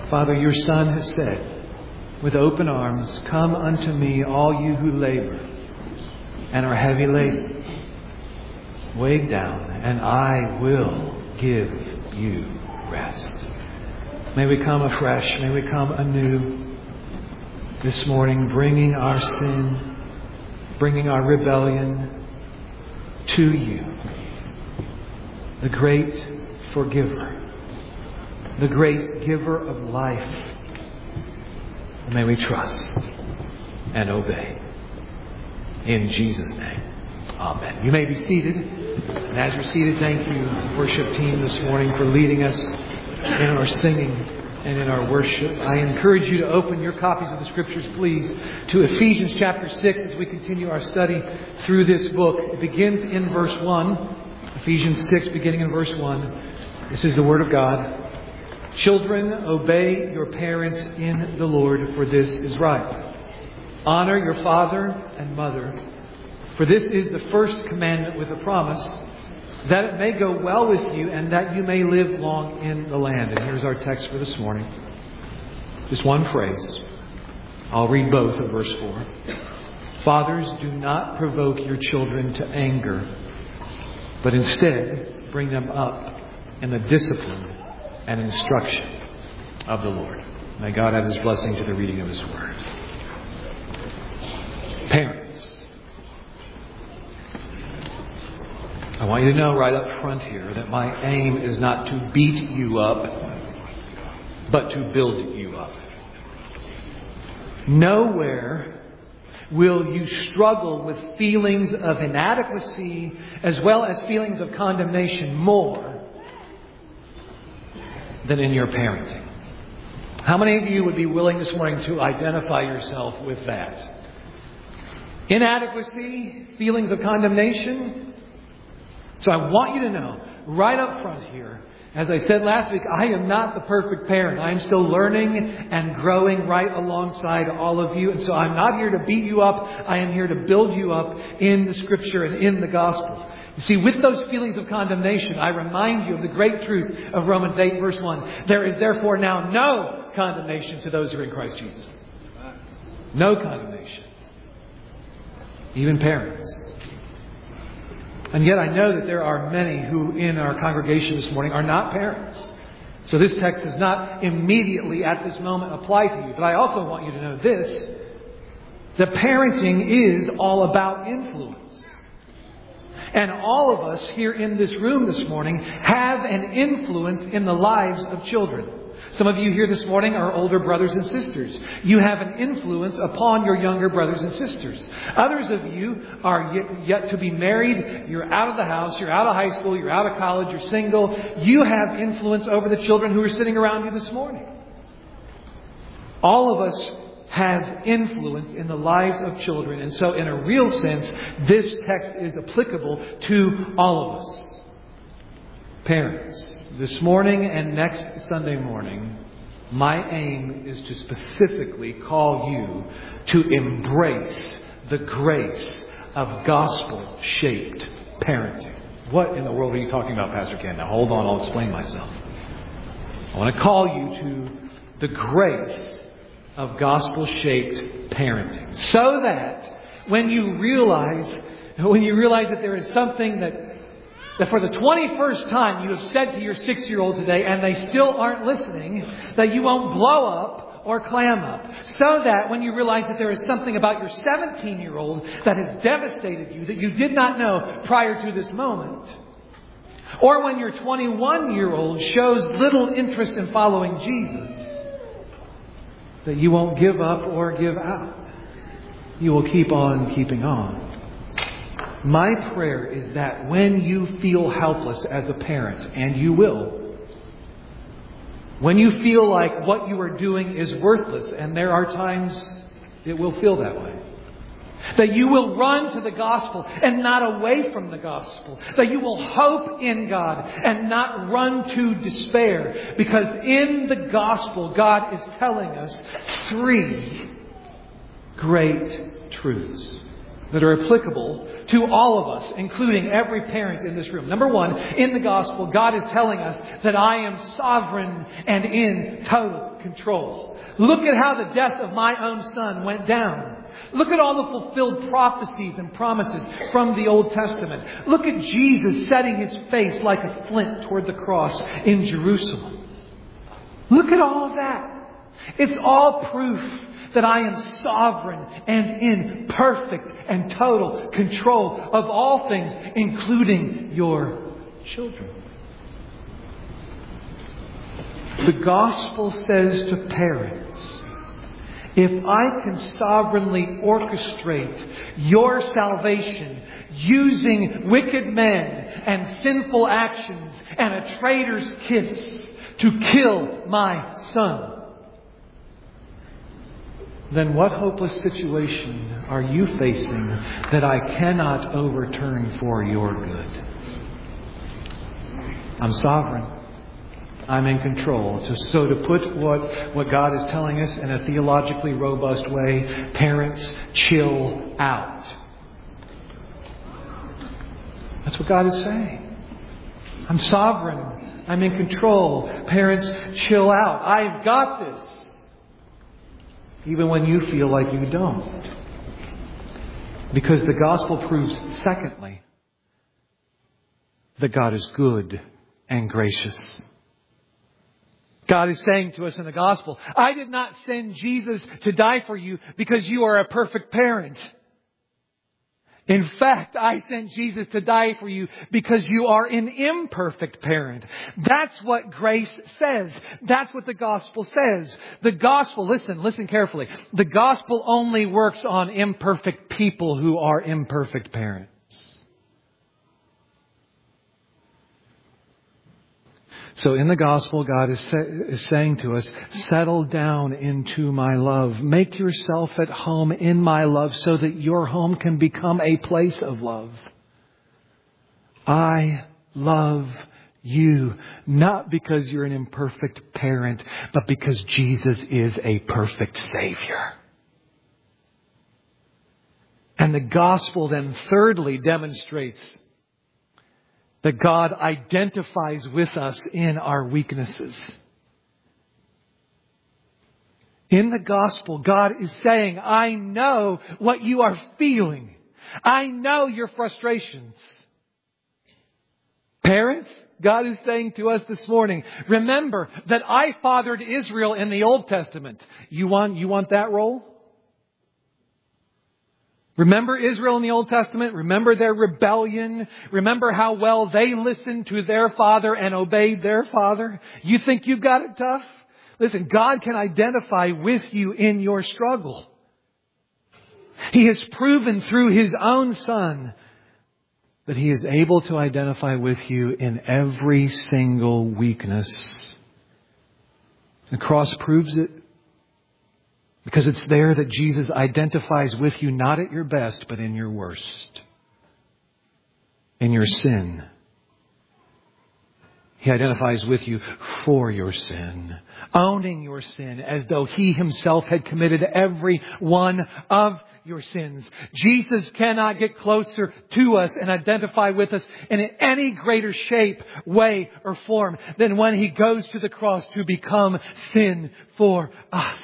Father, your Son has said, with open arms, come unto me, all you who labor and are heavy laden, weighed down, and I will give you rest. May we come afresh, may we come anew this morning, bringing our sin, bringing our rebellion to you, the great forgiver, the great giver of life. And may we trust and obey. In Jesus' name, amen. You may be seated. And as you're seated, thank you, worship team, this morning for leading us in our singing and in our worship. I encourage you to open your copies of the Scriptures, please, to Ephesians chapter 6 as we continue our study through this book. It begins in verse 1. Ephesians 6, beginning in verse 1. This is the Word of God. Children, obey your parents in the Lord, for this is right. Honor your father and mother, for this is the first commandment with a promise, that it may go well with you and that you may live long in the land. And here's our text for this morning. Just one phrase. I'll read both of verse 4. Fathers, do not provoke your children to anger, but instead bring them up in the discipline and instruction of the Lord. May God add His blessing to the reading of His Word. Parents, I want you to know right up front here that my aim is not to beat you up, but to build you up. Nowhere will you struggle with feelings of inadequacy as well as feelings of condemnation more than in your parenting. How many of you would be willing this morning to identify yourself with that? Inadequacy, feelings of condemnation. So I want you to know right up front here, as I said last week, I am not the perfect parent. I am still learning and growing right alongside all of you. And so I'm not here to beat you up. I am here to build you up in the Scripture and in the gospel. You see, with those feelings of condemnation, I remind you of the great truth of Romans 8, verse 1. There is therefore now no condemnation to those who are in Christ Jesus. No condemnation. Even parents. And yet I know that there are many who in our congregation this morning are not parents. So this text does not immediately at this moment apply to you. But I also want you to know this, that parenting is all about influence. And all of us here in this room this morning have an influence in the lives of children. Some of you here this morning are older brothers and sisters. You have an influence upon your younger brothers and sisters. Others of you are yet to be married. You're out of the house. You're out of high school. You're out of college. You're single. You have influence over the children who are sitting around you this morning. All of us have influence in the lives of children. And so in a real sense, this text is applicable to all of us. Parents, this morning and next Sunday morning, my aim is to specifically call you to embrace the grace of gospel-shaped parenting. What in the world are you talking about, Pastor Ken? Now hold on, I'll explain myself. I want to call you to the grace of gospel-shaped parenting. So that when you realize that there is something that for the 21st time you have said to your 6-year-old today and they still aren't listening, that you won't blow up or clam up. So that when you realize that there is something about your 17-year-old that has devastated you that you did not know prior to this moment, or when your 21-year-old shows little interest in following Jesus, that you won't give up or give out. You will keep on keeping on. My prayer is that when you feel helpless as a parent, and you will, when you feel like what you are doing is worthless, and there are times it will feel that way, that you will run to the gospel and not away from the gospel. That you will hope in God and not run to despair. Because in the gospel, God is telling us 3 great truths. that are applicable to all of us, including every parent in this room. Number one, in the gospel, God is telling us that I am sovereign and in total control. Look at how the death of my own son went down. Look at all the fulfilled prophecies and promises from the Old Testament. Look at Jesus setting his face like a flint toward the cross in Jerusalem. Look at all of that. It's all proof that I am sovereign and in perfect and total control of all things, including your children. The gospel says to parents, if I can sovereignly orchestrate your salvation using wicked men and sinful actions and a traitor's kiss to kill my son, then what hopeless situation are you facing that I cannot overturn for your good? I'm sovereign. I'm in control. So to put what God is telling us in a theologically robust way, parents, chill out. That's what God is saying. I'm sovereign. I'm in control. Parents, chill out. I've got this. Even when you feel like you don't. Because the gospel proves, secondly, that God is good and gracious. God is saying to us in the gospel, I did not send Jesus to die for you because you are a perfect parent. In fact, I sent Jesus to die for you because you are an imperfect parent. That's what grace says. That's what the gospel says. The gospel, listen carefully. The gospel only works on imperfect people who are imperfect parents. So in the gospel, God is saying to us, settle down into my love. Make yourself at home in my love so that your home can become a place of love. I love you, not because you're an imperfect parent, but because Jesus is a perfect Savior. And the gospel then thirdly demonstrates that God identifies with us in our weaknesses. In the gospel, God is saying, I know what you are feeling. I know your frustrations. Parents, God is saying to us this morning, remember that I fathered Israel in the Old Testament. You want that role? Remember Israel in the Old Testament? Remember their rebellion? Remember how well they listened to their father and obeyed their father? You think you've got it tough? Listen, God can identify with you in your struggle. He has proven through His own Son that He is able to identify with you in every single weakness. The cross proves it. Because it's there that Jesus identifies with you, not at your best, but in your worst. In your sin. He identifies with you for your sin. Owning your sin as though He Himself had committed every one of your sins. Jesus cannot get closer to us and identify with us in any greater shape, way, or form than when He goes to the cross to become sin for us.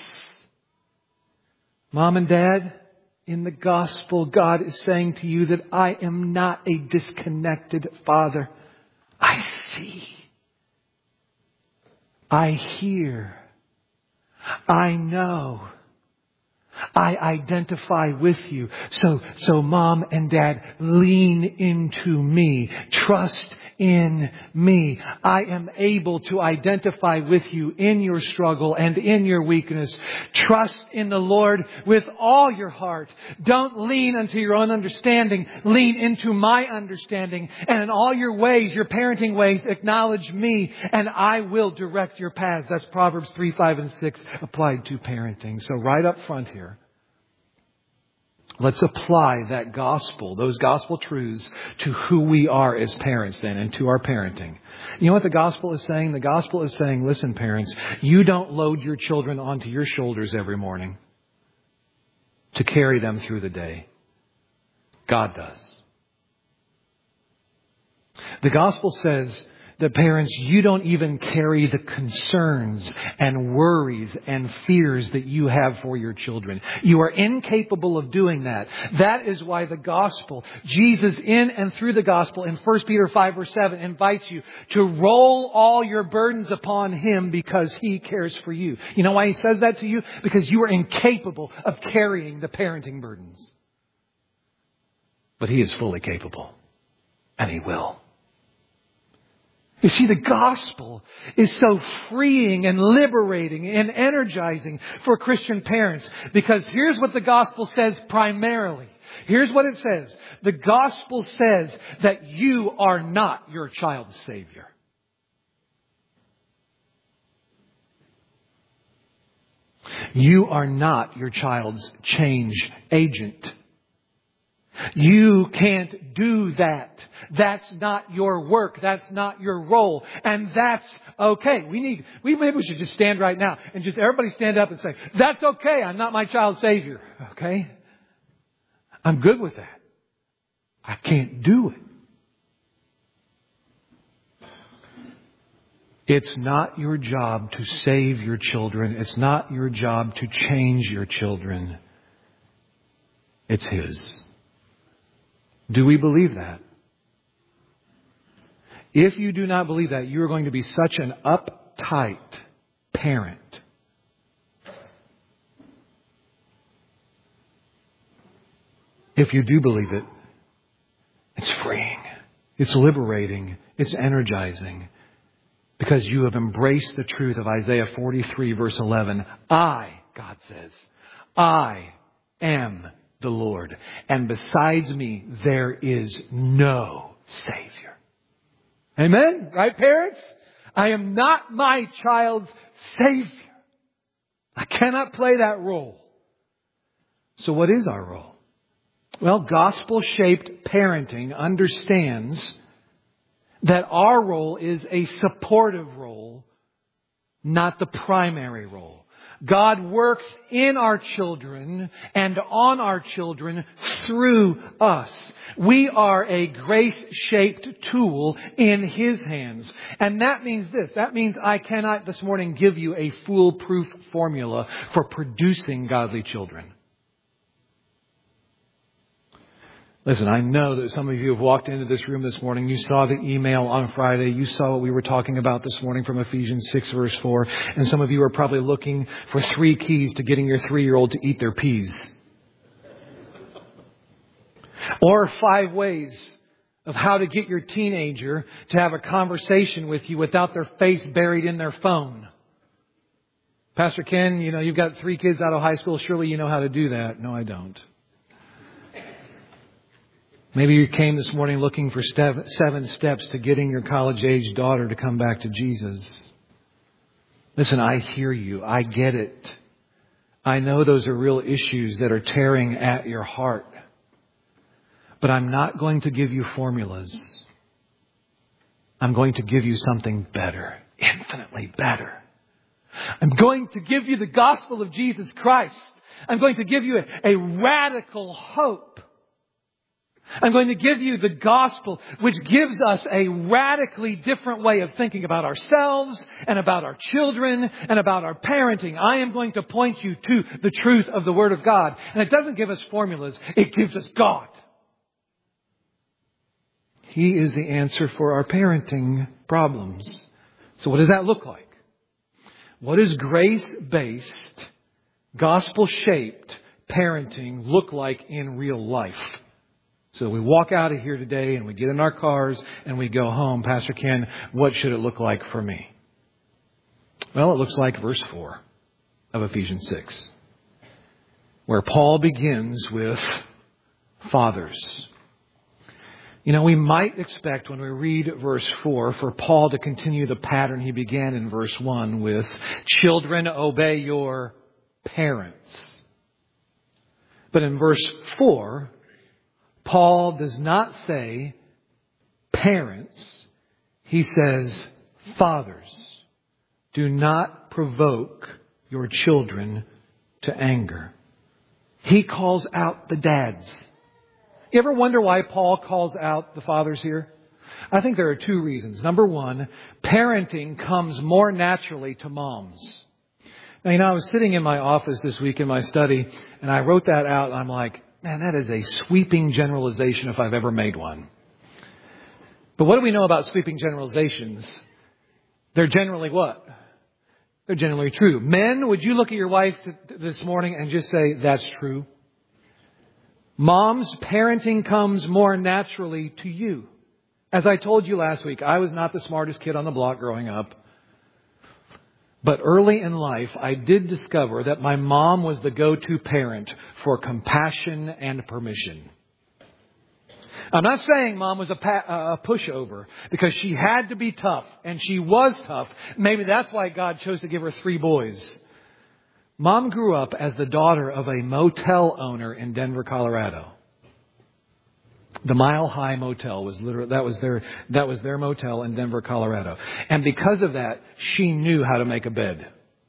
Mom and Dad, in the gospel, God is saying to you that I am not a disconnected father. I see. I hear. I know. I identify with you. So Mom and Dad, lean into me. Trust in me. I am able to identify with you in your struggle and in your weakness. Trust in the Lord with all your heart. Don't lean unto your own understanding. Lean into my understanding. And in all your ways, your parenting ways, acknowledge me and I will direct your paths. That's Proverbs 3, 5, and 6 applied to parenting. So right up front here, let's apply that gospel, those gospel truths to who we are as parents then and to our parenting. You know what the gospel is saying? The gospel is saying, listen, parents, you don't load your children onto your shoulders every morning to carry them through the day. God does. The gospel says that parents, you don't even carry the concerns and worries and fears that you have for your children. You are incapable of doing that. That is why the gospel, Jesus in and through the gospel in 1 Peter 5 verse 7 invites you to roll all your burdens upon Him because He cares for you. You know why He says that to you? Because you are incapable of carrying the parenting burdens. But He is fully capable. And He will. You see, the gospel is so freeing and liberating and energizing for Christian parents. Because here's what the gospel says primarily. Here's what it says. The gospel says that you are not your child's Savior. You are not your child's change agent. You can't do that. That's not your work. That's not your role. And that's okay. Maybe we should just stand right now and just everybody stand up and say, that's okay. I'm not my child's Savior. Okay? I'm good with that. I can't do it. It's not your job to save your children. It's not your job to change your children. It's His. Do we believe that? If you do not believe that, you are going to be such an uptight parent. If you do believe it, it's freeing. It's liberating. It's energizing. Because you have embraced the truth of Isaiah 43 verse 11. God says, I am the Lord. And besides me, there is no Savior. Amen? Right, parents? I am not my child's Savior. I cannot play that role. So what is our role? Well, gospel-shaped parenting understands that our role is a supportive role, not the primary role. God works in our children and on our children through us. We are a grace-shaped tool in His hands. And that means this. That means I cannot this morning give you a foolproof formula for producing godly children. Listen, I know that some of you have walked into this room this morning. You saw the email on Friday. You saw what we were talking about this morning from Ephesians 6 verse 4. And some of you are probably looking for 3 keys to getting your 3-year-old to eat their peas. Or 5 ways of how to get your teenager to have a conversation with you without their face buried in their phone. Pastor Ken, you've got 3 kids out of high school. Surely you know how to do that. No, I don't. Maybe you came this morning looking for 7 steps to getting your college-age daughter to come back to Jesus. Listen, I hear you. I get it. I know those are real issues that are tearing at your heart. But I'm not going to give you formulas. I'm going to give you something better, infinitely better. I'm going to give you the gospel of Jesus Christ. I'm going to give you a radical hope. I'm going to give you the gospel, which gives us a radically different way of thinking about ourselves and about our children and about our parenting. I am going to point you to the truth of the Word of God. And it doesn't give us formulas. It gives us God. He is the answer for our parenting problems. So what does that look like? What does grace-based, gospel-shaped parenting look like in real life? So we walk out of here today and we get in our cars and we go home. Pastor Ken, what should it look like for me? Well, it looks like verse 4 of Ephesians 6, where Paul begins with fathers. We might expect when we read verse 4 for Paul to continue the pattern he began in verse 1 with, children, obey your parents. But in verse 4, Paul does not say parents. He says fathers. Do not provoke your children to anger. He calls out the dads. You ever wonder why Paul calls out the fathers here? I think there are two reasons. Number one, parenting comes more naturally to moms. Now, I was sitting in my office this week in my study, and I wrote that out, and I'm like, man, that is a sweeping generalization if I've ever made one. But what do we know about sweeping generalizations? They're generally what? They're generally true. Men, would you look at your wife this morning and just say, that's true? Moms, parenting comes more naturally to you. As I told you last week, I was not the smartest kid on the block growing up. But early in life, I did discover that my mom was the go-to parent for compassion and permission. I'm not saying mom was a pushover, because she had to be tough, and she was tough. Maybe that's why God chose to give her 3 boys. Mom grew up as the daughter of a motel owner in Denver, Colorado. The Mile High Motel was literally, that was their motel in Denver, Colorado. And because of that, she knew how to make a bed.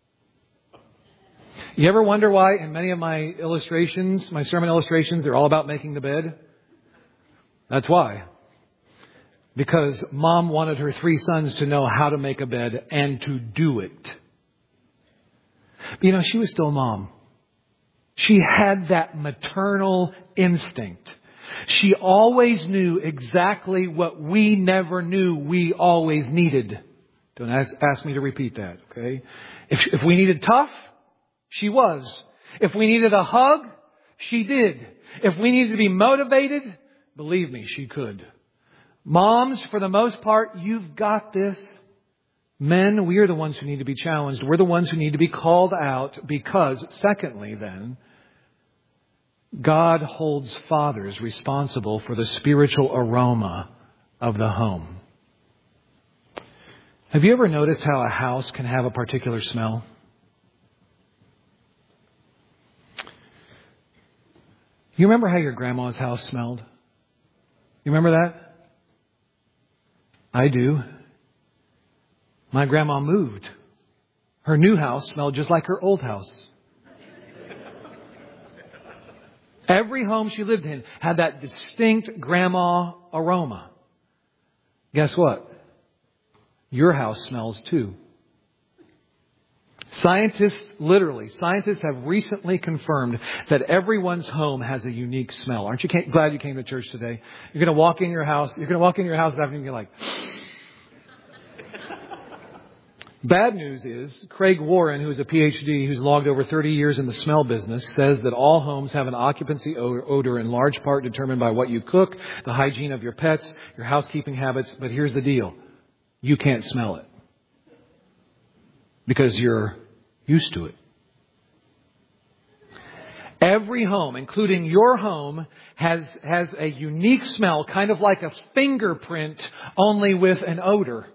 You ever wonder why in many of my illustrations, my sermon illustrations, they're all about making the bed? That's why. Because mom wanted her 3 sons to know how to make a bed and to do it. But she was still mom. She had that maternal instinct. She always knew exactly what we never knew we always needed. Don't ask me to repeat that, okay? If we needed tough, she was. If we needed a hug, she did. If we needed to be motivated, believe me, she could. Moms, for the most part, you've got this. Men, we are the ones who need to be challenged. We're the ones who need to be called out because, secondly, then, God holds fathers responsible for the spiritual aroma of the home. Have you ever noticed how a house can have a particular smell? You remember how your grandma's house smelled? You remember that? I do. My grandma moved. Her new house smelled just like her old house. Every home she lived in had that distinct grandma aroma. Guess what? Your house smells too. Scientists have recently confirmed that everyone's home has a unique smell. Aren't you glad you came to church today? You're going to walk in your house. You're going to walk in your house and you're like... Bad news is, Craig Warren, who is a PhD, who's logged over 30 years in the smell business, says that all homes have an occupancy odor in large part determined by what you cook, the hygiene of your pets, your housekeeping habits. But here's the deal. You can't smell it. Because you're used to it. Every home, including your home, has a unique smell, kind of like a fingerprint, only with an odor.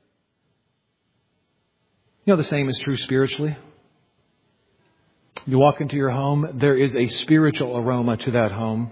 The same is true spiritually. You walk into your home, there is a spiritual aroma to that home.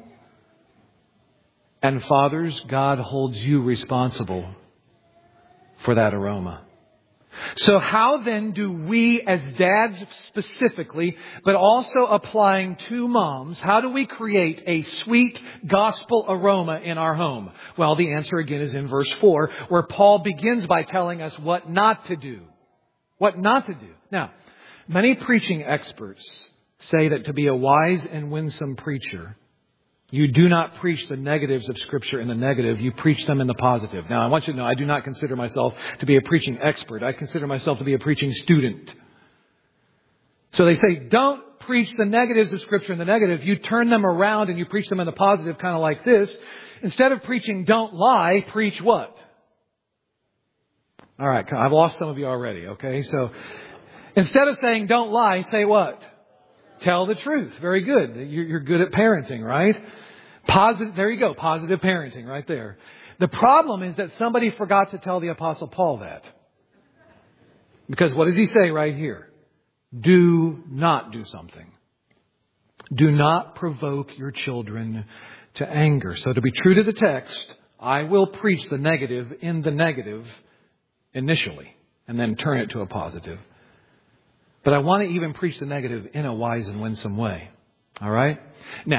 And fathers, God holds you responsible for that aroma. So how then do we as dads specifically, but also applying to moms, how do we create a sweet gospel aroma in our home? Well, the answer again is in verse 4, where Paul begins by telling us what not to do. What not to do. Now, many preaching experts say that to be a wise and winsome preacher, you do not preach the negatives of Scripture in the negative. You preach them in the positive. Now, I want you to know, I do not consider myself to be a preaching expert. I consider myself to be a preaching student. So they say, don't preach the negatives of Scripture in the negative. You turn them around and you preach them in the positive, kind of like this. Instead of preaching don't lie, preach what? All right, I've lost some of you already, okay? So instead of saying don't lie, say what? Tell the truth. Very good. You're good at parenting, right? Positive. There you go. Positive parenting right there. The problem is that somebody forgot to tell the Apostle Paul that. Because what does he say right here? Do not do something. Do not provoke your children to anger. So to be true to the text, I will preach the negative in the negative initially, and then turn it to a positive. But I want to even preach the negative in a wise and winsome way. All right? Now,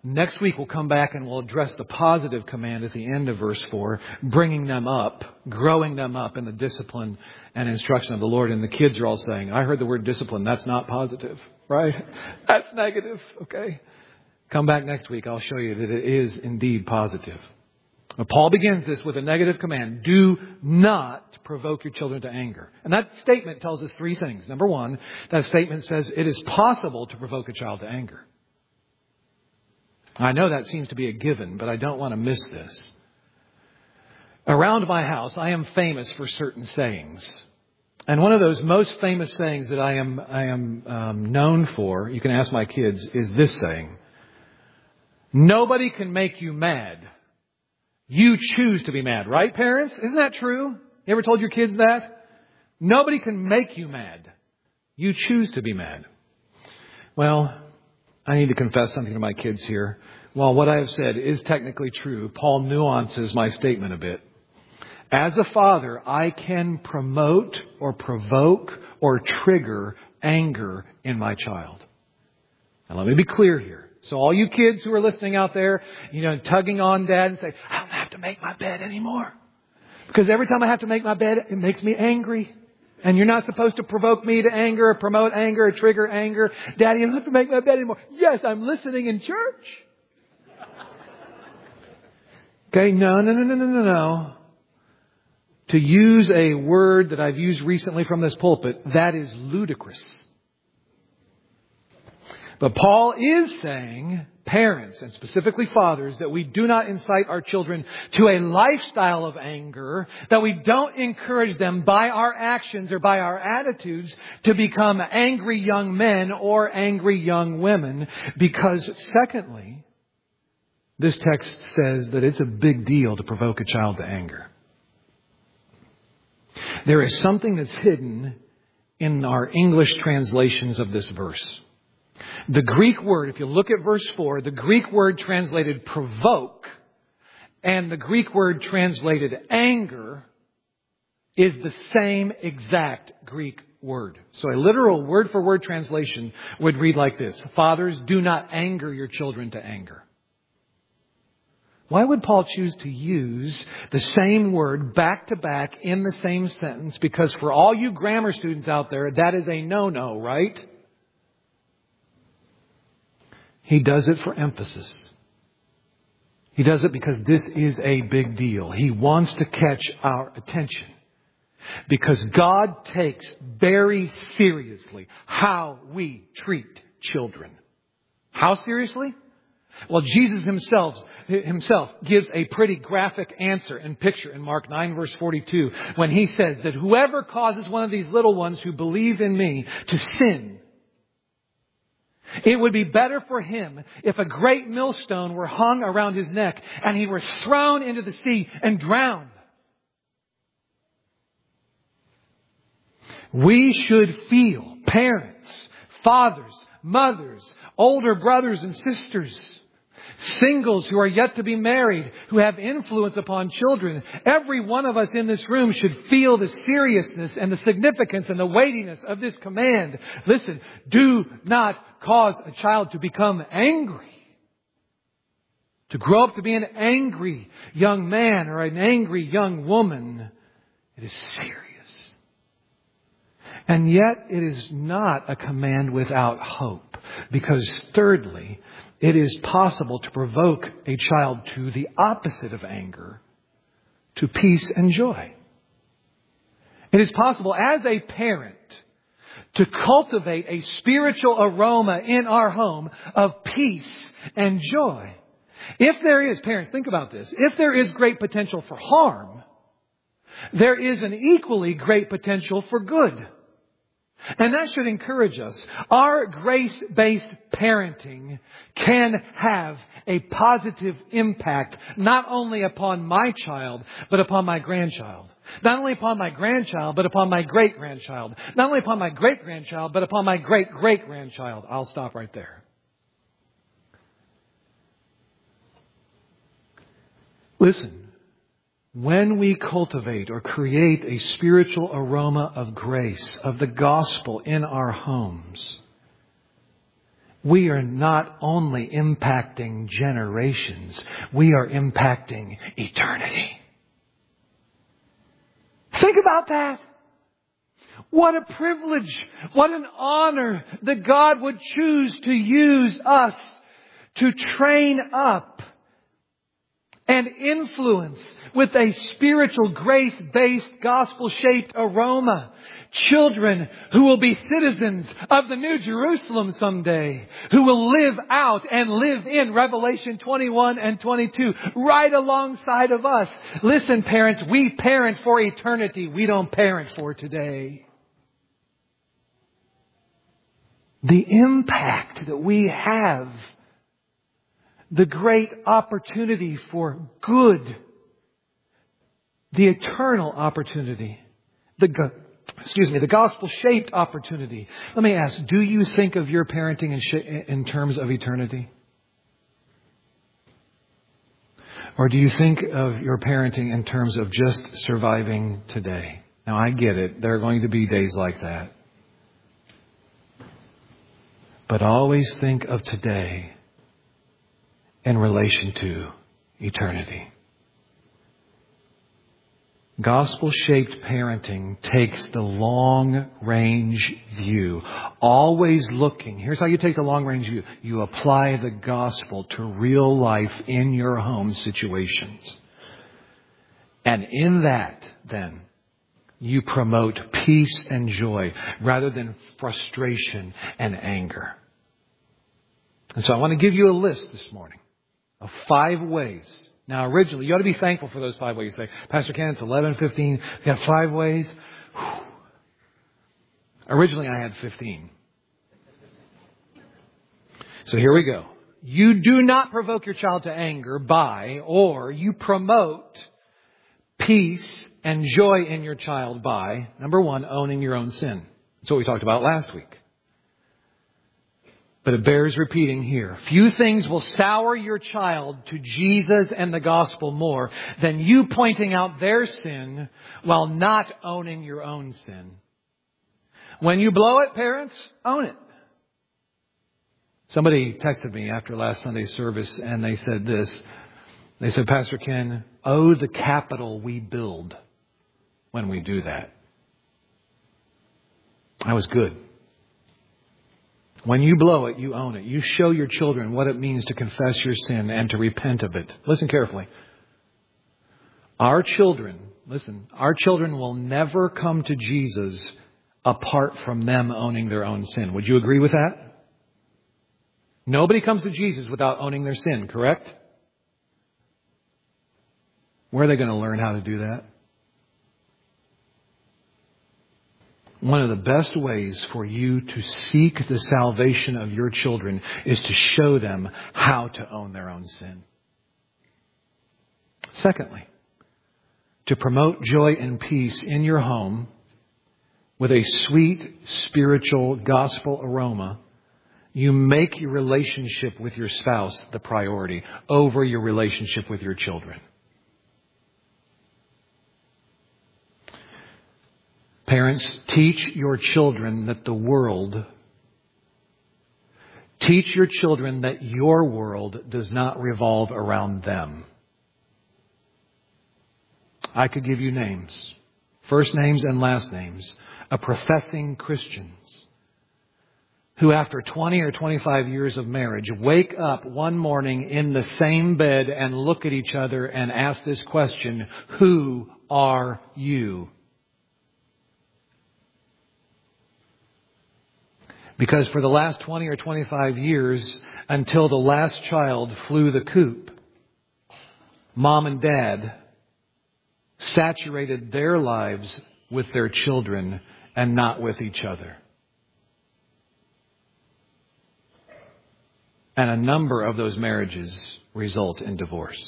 Next week we'll come back and we'll address the positive command at the end of verse 4, bringing them up, growing them up in the discipline and instruction of the Lord. And the kids are all saying, I heard the word discipline. That's not positive, right? That's negative. Okay. Come back next week. I'll show you that it is indeed positive. Now, Paul begins this with a negative command. Do not provoke your children to anger. And that statement tells us three things. Number one, that statement says it is possible to provoke a child to anger. I know that seems to be a given, but I don't want to miss this. Around my house, I am famous for certain sayings. And one of those most famous sayings that I am known for, you can ask my kids, is this saying. Nobody can make you mad. You choose to be mad. Right, parents? Isn't that true? You ever told your kids that? Nobody can make you mad. You choose to be mad. Well, I need to confess something to my kids here. While what I have said is technically true, Paul nuances my statement a bit. As a father, I can promote or provoke or trigger anger in my child. Now let me be clear here. So all you kids who are listening out there, tugging on dad and say, I don't have to make my bed anymore. Because every time I have to make my bed, it makes me angry. And you're not supposed to provoke me to anger or promote anger or trigger anger. Daddy, I don't have to make my bed anymore. Yes, I'm listening in church. Okay, no. To use a word that I've used recently from this pulpit, that is ludicrous. But Paul is saying, parents, and specifically fathers, that we do not incite our children to a lifestyle of anger, that we don't encourage them by our actions or by our attitudes to become angry young men or angry young women. Because secondly, this text says that it's a big deal to provoke a child to anger. There is something that's hidden in our English translations of this verse. The Greek word, if you look at verse 4, the Greek word translated provoke and the Greek word translated anger is the same exact Greek word. So a literal word for word translation would read like this. Fathers, do not anger your children to anger. Why would Paul choose to use the same word back to back in the same sentence? Because for all you grammar students out there, that is a no-no, right? He does it for emphasis. He does it because this is a big deal. He wants to catch our attention. Because God takes very seriously how we treat children. How seriously? Well, Jesus himself gives a pretty graphic answer and picture in Mark 9 verse 42 when he says that whoever causes one of these little ones who believe in me to sin, it would be better for him if a great millstone were hung around his neck and he were thrown into the sea and drowned. We should feel, parents, fathers, mothers, older brothers and sisters, singles who are yet to be married, who have influence upon children. Every one of us in this room should feel the seriousness and the significance and the weightiness of this command. Listen, do not cause a child to become angry. To grow up to be an angry young man or an angry young woman. It is serious. And yet it is not a command without hope. Because thirdly, it is possible to provoke a child to the opposite of anger, to peace and joy. It is possible as a parent to cultivate a spiritual aroma in our home of peace and joy. If there is, parents, think about this. If there is great potential for harm, there is an equally great potential for good. And that should encourage us. Our grace-based parenting can have a positive impact not only upon my child, but upon my grandchild. Not only upon my grandchild, but upon my great-grandchild. Not only upon my great-grandchild, but upon my great-great-grandchild. I'll stop right there. Listen. When we cultivate or create a spiritual aroma of grace, of the gospel in our homes, we are not only impacting generations, we are impacting eternity. Think about that. What a privilege, what an honor that God would choose to use us to train up and influence with a spiritual, grace-based, gospel-shaped aroma. Children who will be citizens of the New Jerusalem someday, who will live out and live in Revelation 21 and 22 right alongside of us. Listen, parents, we parent for eternity. We don't parent for today. The impact that we have, the great opportunity for good, the eternal opportunity, the gospel-shaped opportunity. Let me ask, do you think of your parenting in terms of eternity? Or do you think of your parenting in terms of just surviving today? Now, I get it. There are going to be days like that. But always think of today in relation to eternity. Gospel-shaped parenting takes the long-range view. Always looking. Here's how you take the long-range view. You apply the gospel to real life in your home situations. And in that, then, you promote peace and joy rather than frustration and anger. And so I want to give you a list this morning of 5 ways. Now, originally, you ought to be thankful for those 5 ways. You say, Pastor Ken, it's 11:15. We got 5 ways. Whew. Originally, I had 15. So here we go. You do not provoke your child to anger by, or you promote peace and joy in your child by, number 1, owning your own sin. That's what we talked about last week. But it bears repeating here. Few things will sour your child to Jesus and the gospel more than you pointing out their sin while not owning your own sin. When you blow it, parents, own it. Somebody texted me after last Sunday's service and they said this. They said, Pastor Ken, oh, the capital we build when we do that. That was good. When you blow it, you own it. You show your children what it means to confess your sin and to repent of it. Listen carefully. Our children will never come to Jesus apart from them owning their own sin. Would you agree with that? Nobody comes to Jesus without owning their sin, correct? Where are they going to learn how to do that? One of the best ways for you to seek the salvation of your children is to show them how to own their own sin. Secondly, to promote joy and peace in your home with a sweet spiritual gospel aroma, you make your relationship with your spouse the priority over your relationship with your children. Parents, teach your children that your world does not revolve around them. I could give you names, first names and last names, of professing Christians who after 20 or 25 years of marriage wake up one morning in the same bed and look at each other and ask this question, who are you? Because for the last 20 or 25 years, until the last child flew the coop, mom and dad saturated their lives with their children and not with each other. And a number of those marriages result in divorce.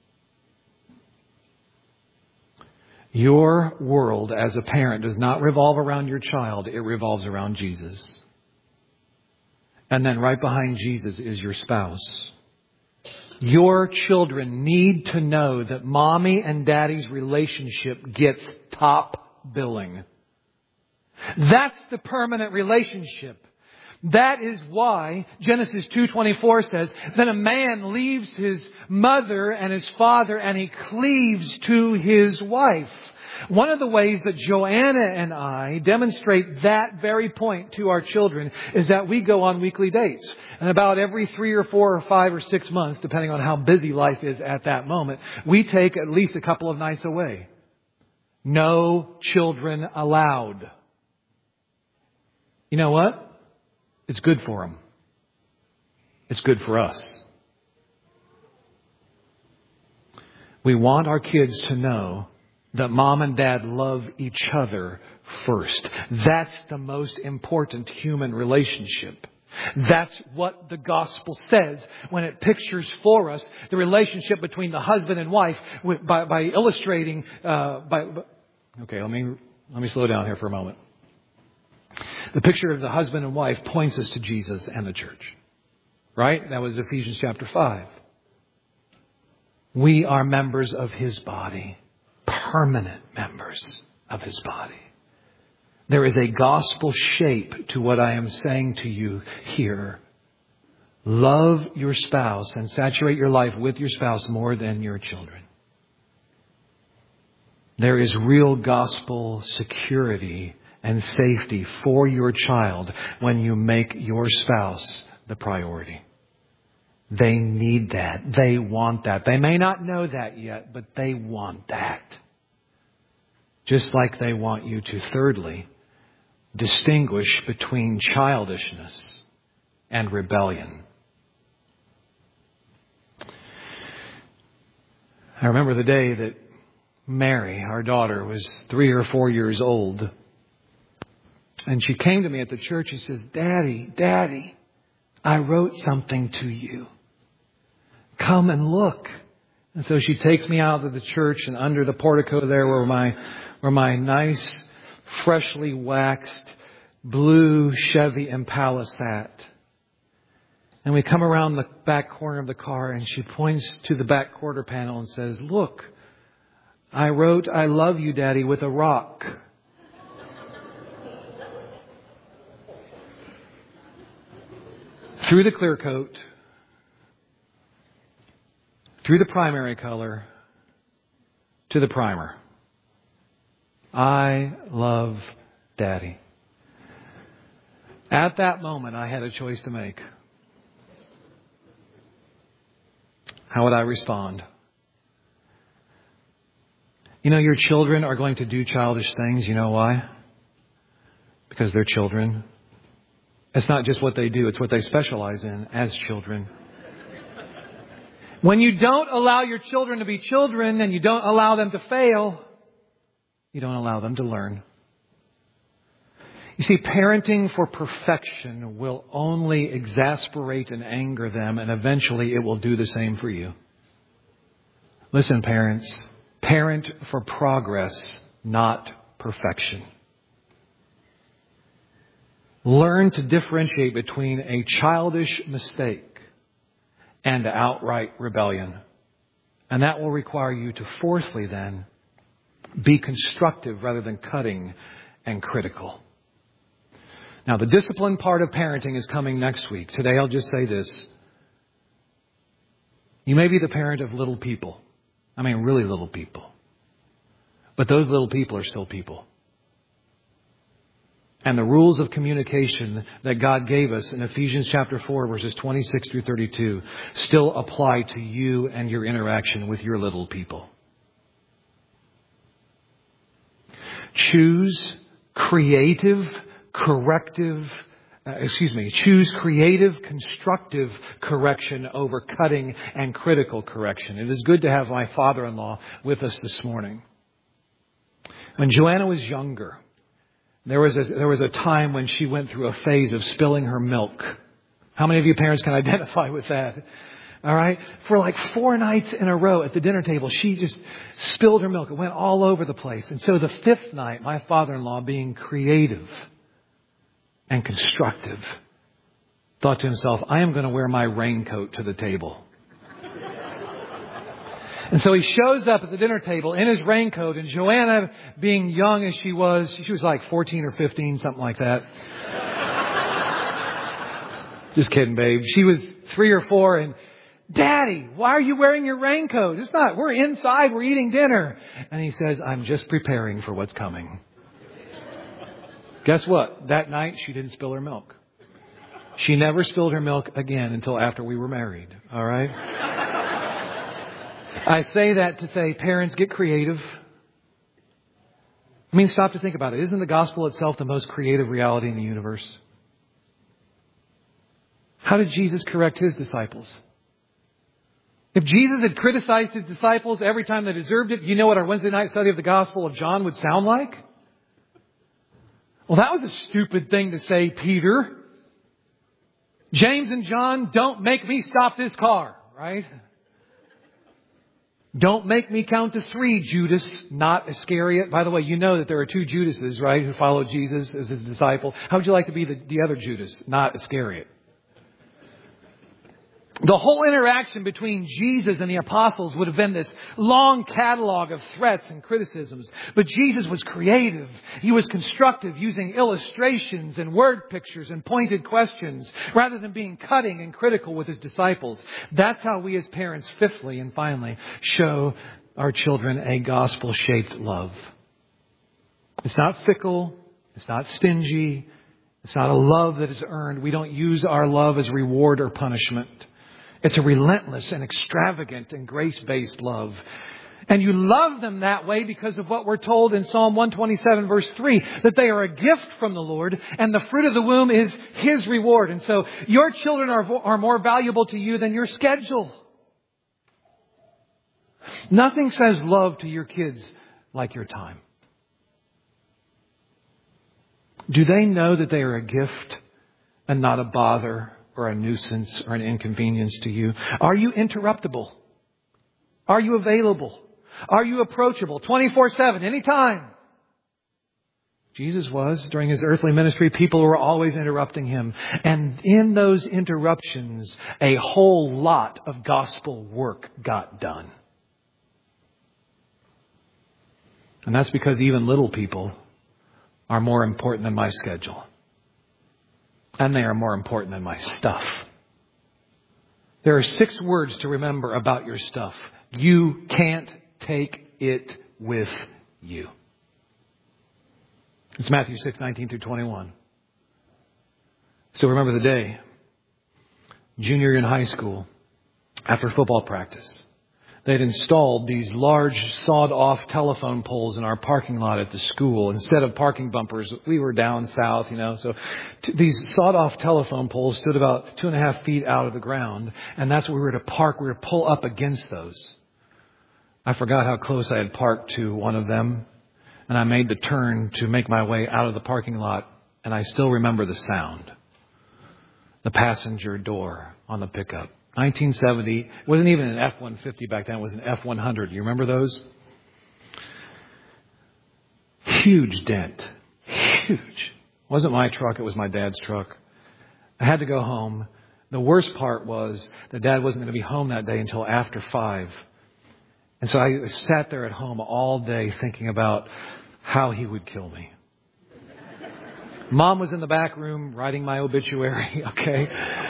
Your world as a parent does not revolve around your child, it revolves around Jesus. And then right behind Jesus is your spouse. Your children need to know that mommy and daddy's relationship gets top billing. That's the permanent relationship. That is why Genesis 2:24 says, then a man leaves his mother and his father and he cleaves to his wife. One of the ways that Joanna and I demonstrate that very point to our children is that we go on weekly dates. And about every 3 or 4 or 5 or 6 months, depending on how busy life is at that moment, we take at least a couple of nights away. No children allowed. You know what? It's good for them. It's good for us. We want our kids to know that mom and dad love each other first. That's the most important human relationship. That's what the gospel says when it pictures for us the relationship between the husband and wife by illustrating. Okay, let me slow down here for a moment. The picture of the husband and wife points us to Jesus and the church. Right? That was Ephesians chapter 5. We are members of His body. Permanent members of His body. There is a gospel shape to what I am saying to you here. Love your spouse and saturate your life with your spouse more than your children. There is real gospel security and safety for your child when you make your spouse the priority. They need that. They want that. They may not know that yet, but they want that. Just like they want you to, thirdly, distinguish between childishness and rebellion. I remember the day that Mary, our daughter, was 3 or 4 years old. And she came to me at the church and says, Daddy, I wrote something to you. Come and look. And so she takes me out of the church, and under the portico there were my nice, freshly waxed blue Chevy Impala sat. And we come around the back corner of the car, and she points to the back quarter panel and says, look, I wrote, I love you, Daddy, with a rock. Through the clear coat, through the primary color, to the primer. I love Daddy. At that moment, I had a choice to make. How would I respond? You know, your children are going to do childish things. You know why? Because they're children. It's not just what they do, it's what they specialize in as children. When you don't allow your children to be children and you don't allow them to fail, you don't allow them to learn. You see, parenting for perfection will only exasperate and anger them, and eventually it will do the same for you. Listen, parents, parent for progress, not perfection. Learn to differentiate between a childish mistake and outright rebellion. And that will require you to, fourthly then, be constructive rather than cutting and critical. Now, the discipline part of parenting is coming next week. Today, I'll just say this. You may be the parent of little people. I mean, really little people. But those little people are still people. And the rules of communication that God gave us in Ephesians chapter 4, verses 26 through 32, still apply to you and your interaction with your little people. Choose creative, constructive correction over cutting and critical correction. It is good to have my father-in-law with us this morning. When Joanna was younger, there was a time when she went through a phase of spilling her milk. How many of you parents can identify with that? All right. For like 4 nights in a row at the dinner table, she just spilled her milk. It went all over the place. And so the 5th night, my father-in-law, being creative and constructive, thought to himself, I am going to wear my raincoat to the table. And so he shows up at the dinner table in his raincoat, and Joanna, being young as she was like 14 or 15, something like that. Just kidding, babe. She was 3 or 4 and, Daddy, why are you wearing your raincoat? It's not. We're inside. We're eating dinner. And he says, I'm just preparing for what's coming. Guess what? That night, she didn't spill her milk. She never spilled her milk again until after we were married. All right? I say that to say, parents, get creative. I mean, stop to think about it. Isn't the gospel itself the most creative reality in the universe? How did Jesus correct his disciples? If Jesus had criticized his disciples every time they deserved it, you know what our Wednesday night study of the Gospel of John would sound like? Well, that was a stupid thing to say, Peter. James and John, don't make me stop this car, right? Don't make me count to 3, Judas, not Iscariot. By the way, you know that there are 2 Judases, right, who followed Jesus as his disciple. How would you like to be the other Judas, not Iscariot? The whole interaction between Jesus and the apostles would have been this long catalog of threats and criticisms. But Jesus was creative. He was constructive, using illustrations and word pictures and pointed questions rather than being cutting and critical with his disciples. That's how we as parents, fifthly and finally, show our children a gospel-shaped love. It's not fickle. It's not stingy. It's not a love that is earned. We don't use our love as reward or punishment. It's a relentless and extravagant and grace-based love. And you love them that way because of what we're told in Psalm 127 verse 3, that they are a gift from the Lord and the fruit of the womb is His reward. And so your children are more valuable to you than your schedule. Nothing says love to your kids like your time. Do they know that they are a gift and not a bother or a nuisance or an inconvenience to you? Are you interruptible? Are you available? Are you approachable 24/7, anytime? Jesus was. During His earthly ministry, people were always interrupting Him. And in those interruptions, a whole lot of gospel work got done. And that's because even little people are more important than my schedule. And they are more important than my stuff. There are 6 words to remember about your stuff. You can't take it with you. It's Matthew 6:19-21. Still remember the day. Junior year in high school, after football practice. They'd installed these large sawed-off telephone poles in our parking lot at the school. Instead of parking bumpers, we were down south, so these sawed-off telephone poles stood about 2.5 feet out of the ground, and that's where we were to park. We were to pull up against those. I forgot how close I had parked to one of them, and I made the turn to make my way out of the parking lot, and I still remember the sound. The passenger door on the pickup. 1970, it wasn't even an F-150 back then, it was an F-100. You remember those? Huge dent. Huge. It wasn't my truck, it was my dad's truck. I had to go home. The worst part was that Dad wasn't going to be home that day until after 5. And so I sat there at home all day thinking about how he would kill me. Mom was in the back room writing my obituary, okay?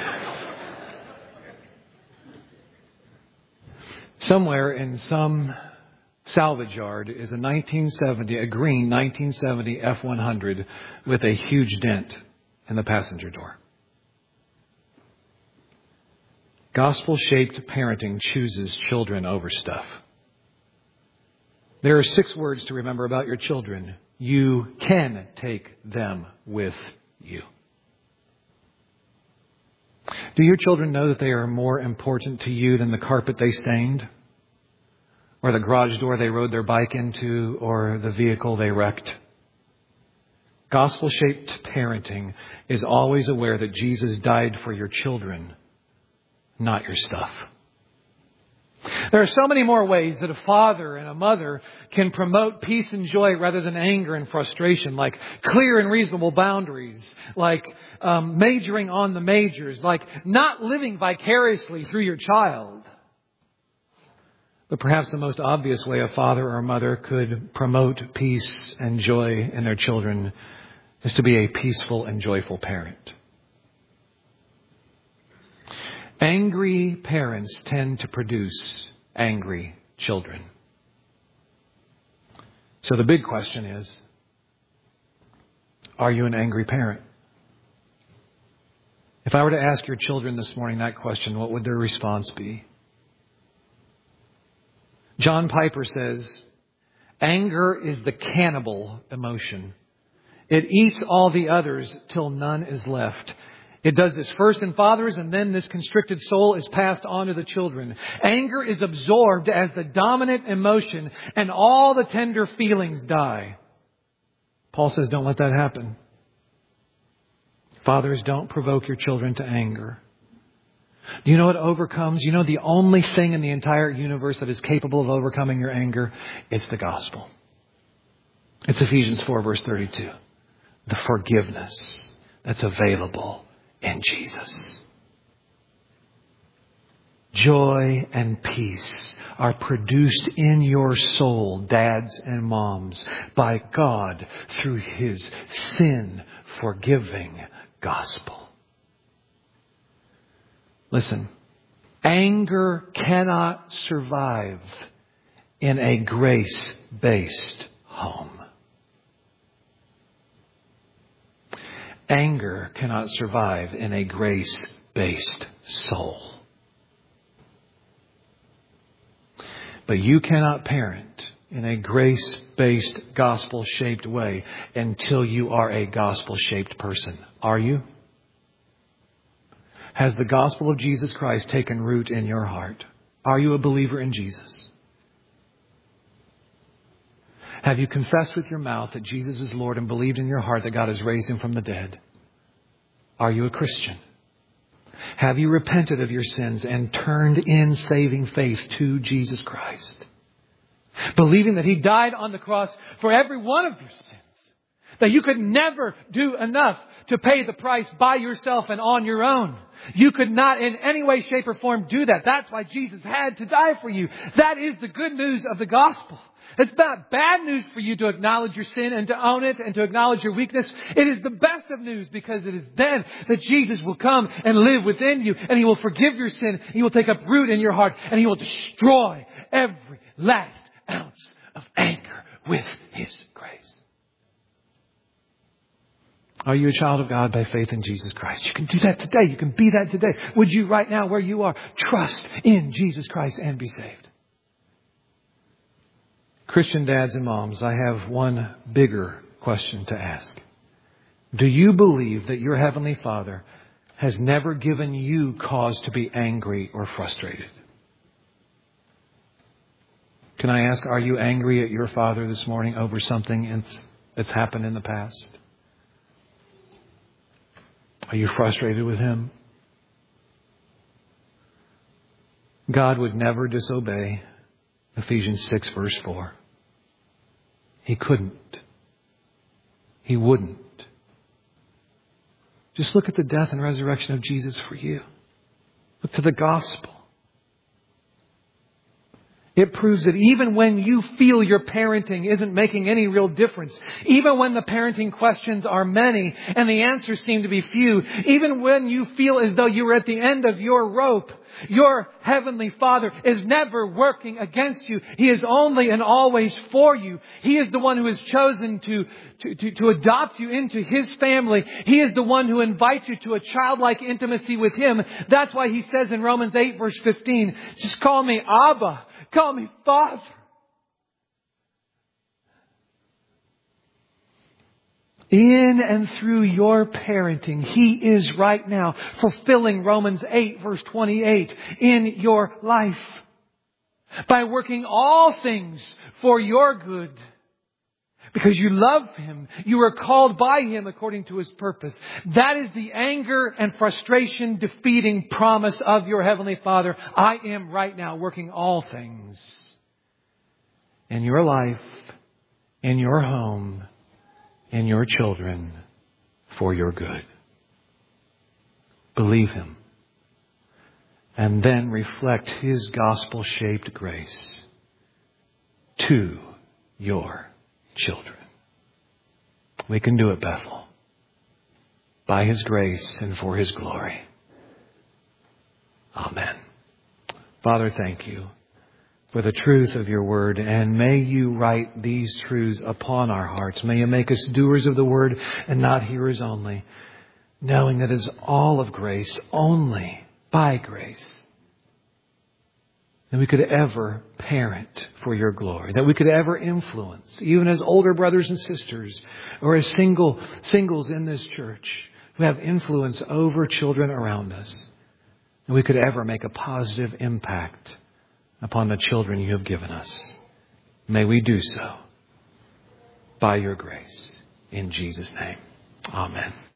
Somewhere in some salvage yard is a green 1970 F-100 with a huge dent in the passenger door. Gospel-shaped parenting chooses children over stuff. There are 6 words to remember about your children. You can take them with you. Do your children know that they are more important to you than the carpet they stained? Or the garage door they rode their bike into? Or the vehicle they wrecked? Gospel-shaped parenting is always aware that Jesus died for your children, not your stuff. There are so many more ways that a father and a mother can promote peace and joy rather than anger and frustration, like clear and reasonable boundaries, like majoring on the majors, like not living vicariously through your child. But perhaps the most obvious way a father or a mother could promote peace and joy in their children is to be a peaceful and joyful parent. Angry parents tend to produce angry children. So the big question is, are you an angry parent? If I were to ask your children this morning that question, what would their response be? John Piper says, anger is the cannibal emotion. It eats all the others till none is left. It does this first in fathers, and then this constricted soul is passed on to the children. Anger is absorbed as the dominant emotion, and all the tender feelings die. Paul says, don't let that happen. Fathers, don't provoke your children to anger. Do you know what overcomes? You know the only thing in the entire universe that is capable of overcoming your anger? It's the gospel. It's Ephesians 4 verse 32. The forgiveness that's available in Jesus. Joy and peace are produced in your soul, dads and moms, by God through His sin-forgiving gospel. Listen, anger cannot survive in a grace-based home. Anger cannot survive in a grace-based soul. But you cannot parent in a grace-based, gospel-shaped way until you are a gospel-shaped person. Are you? Has the gospel of Jesus Christ taken root in your heart? Are you a believer in Jesus? Have you confessed with your mouth that Jesus is Lord and believed in your heart that God has raised Him from the dead? Are you a Christian? Have you repented of your sins and turned in saving faith to Jesus Christ? Believing that He died on the cross for every one of your sins. That you could never do enough to pay the price by yourself and on your own. You could not in any way, shape or form do that. That's why Jesus had to die for you. That is the good news of the gospel. It's not bad news for you to acknowledge your sin and to own it and to acknowledge your weakness. It is the best of news because it is then that Jesus will come and live within you and He will forgive your sin. He will take up root in your heart and He will destroy every last ounce of anger with His grace. Are you a child of God by faith in Jesus Christ? You can do that today. You can be that today. Would you right now where you are trust in Jesus Christ and be saved? Christian dads and moms, I have one bigger question to ask. Do you believe that your Heavenly Father has never given you cause to be angry or frustrated? Can I ask, are you angry at your Father this morning over something that's happened in the past? Are you frustrated with Him? God would never disobey Ephesians 6 verse 4. He couldn't. He wouldn't. Just look at the death and resurrection of Jesus for you. Look to the gospel. It proves that even when you feel your parenting isn't making any real difference, even when the parenting questions are many and the answers seem to be few, even when you feel as though you are at the end of your rope, your Heavenly Father is never working against you. He is only and always for you. He is the one who has chosen to adopt you into His family. He is the one who invites you to a childlike intimacy with Him. That's why He says in Romans 8 verse 15, just call me Abba. Call me Father. In and through your parenting, He is right now fulfilling Romans 8 verse 28 in your life. By working all things for your good. Because you love Him. You are called by Him according to His purpose. That is the anger and frustration defeating promise of your Heavenly Father. I am right now working all things in your life, in your home, in your children for your good. Believe Him. And then reflect His gospel-shaped grace to your children. We can do it, Bethel. By His grace and for His glory. Amen. Father, thank you for the truth of your word, and may you write these truths upon our hearts. May you make us doers of the word and not hearers only, knowing that it is all of grace, only by grace, that we could ever parent for your glory, that we could ever influence, even as older brothers and sisters, or as singles in this church who have influence over children around us, that we could ever make a positive impact upon the children you have given us. May we do so by your grace. In Jesus' name, amen.